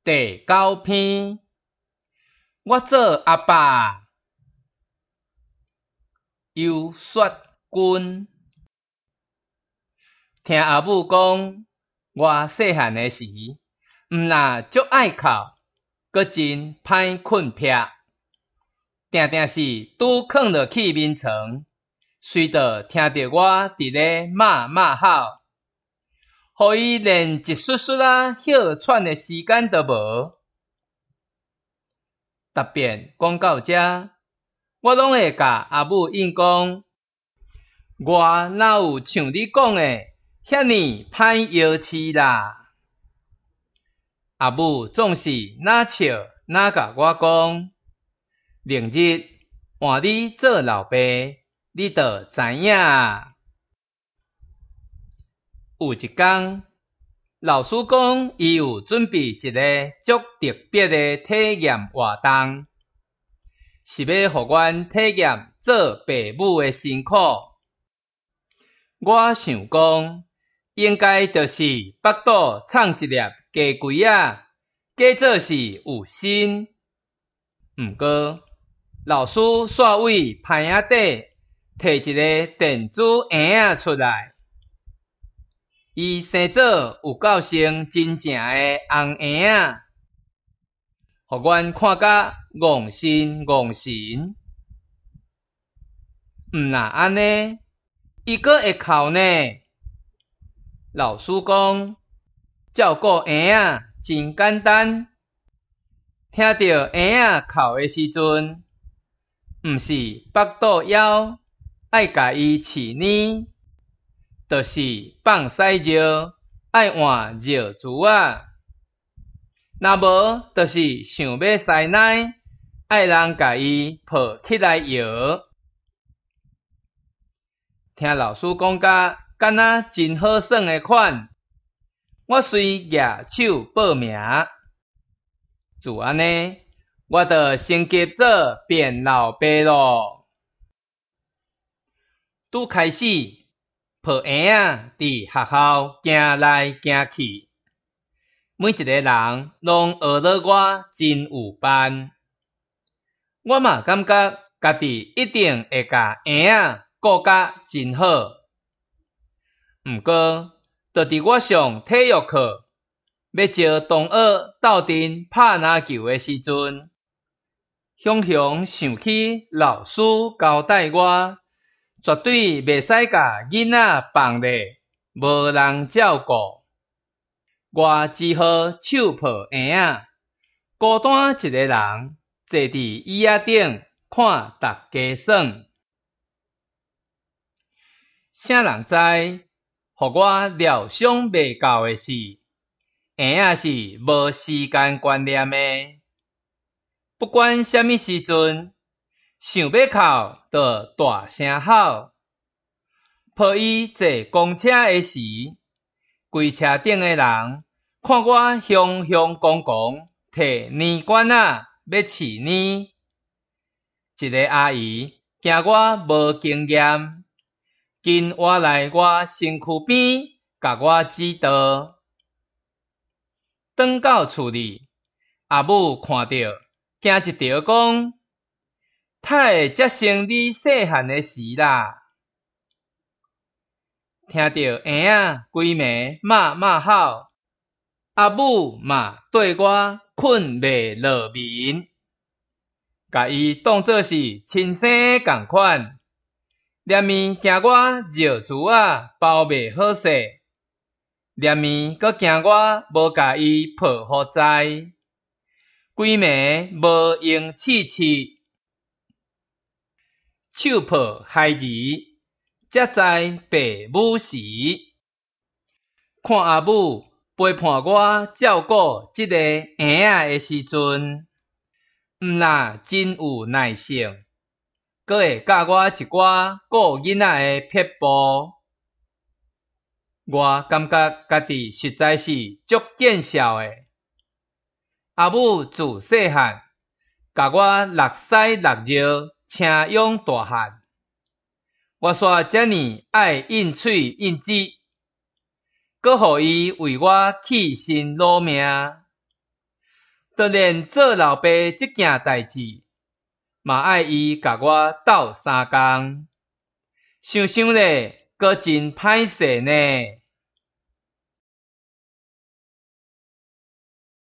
第9篇，我做阿爸。游雪君，听阿母讲，我细汉的时，毋但足爱哭，阁真歹困癖，定定是拄囥落去眠床，随着听着我伫咧骂吼，互伊连一丝丝歇喘的时间都无。逐遍讲到这，我拢会甲阿母应讲，我哪有像你讲的遐尼歹摇饲啦？阿母总是哪笑哪甲我讲，明日换你做老爸，你就知影啊。有一天，老师讲伊有准备一个足特别的体验活动，是要互阮体验做爸母的辛苦。我想讲，应该就是腹肚藏一粒鸡胿仔，假做是有心。毋过，老师煞位牌仔底摕一个电子婴仔出来，伊生做有够像真正的红婴仔，互阮看甲戆神。毋但安尼，伊阁会哭呢。老师讲，照顾婴仔真简单，听到婴仔哭的时阵，毋是腹肚枵，爱甲伊饲奶，就是放屎尿，爱换尿珠仔，若无就是想要塞奶，爱人甲伊抱起来摇。听老师讲甲敢若真好耍的款，我随举手报名。就安尼，我就升级做变老爸咯。拄开始，抱婴仔伫学校行来行去，每一个人拢学了我真有班。我嘛感觉家己一定会甲婴仔顾甲真好。毋过，就伫我上体育课，要招同学斗阵拍篮球的时阵，雄想起老师交代我，绝对袂使甲囡仔放咧，无人照顾。我只好手抱婴仔，孤单一个人坐伫椅仔顶看大家耍。啥人知，互我料想袂到的是，婴仔是无时间观念的。不管啥物时阵，想要哭就大声吼。抱伊坐公车的时，规车顶的人看我雄公摕奶管仔要饲奶。一个阿姨惊我无经验，紧活来我身躯边，甲我指导。转到厝里，阿母看到，惊一条讲：太会接生你细汉的时啦！听到婴仔规暝骂吼，阿母嘛对我困袂落眠，甲伊当作是亲生共款。连面惊我尿珠仔包袂好势，连面阁惊我无甲伊抱好在，规暝无用试，手抱孩儿，才知爸母时。看阿母陪伴我照顾这个婴仔的时阵，毋但真有耐性，阁会教我一寡顾囡仔的撇步。我感觉家己实在是足见效的。阿母自细汉，甲我六屎六尿，请养大汉。我煞遮尔爱应喙应舌，阁互伊为我弃身劳命。 就连做老爸这件代志，嘛爱伊甲我斗3工，想想咧，阁真歹势呢。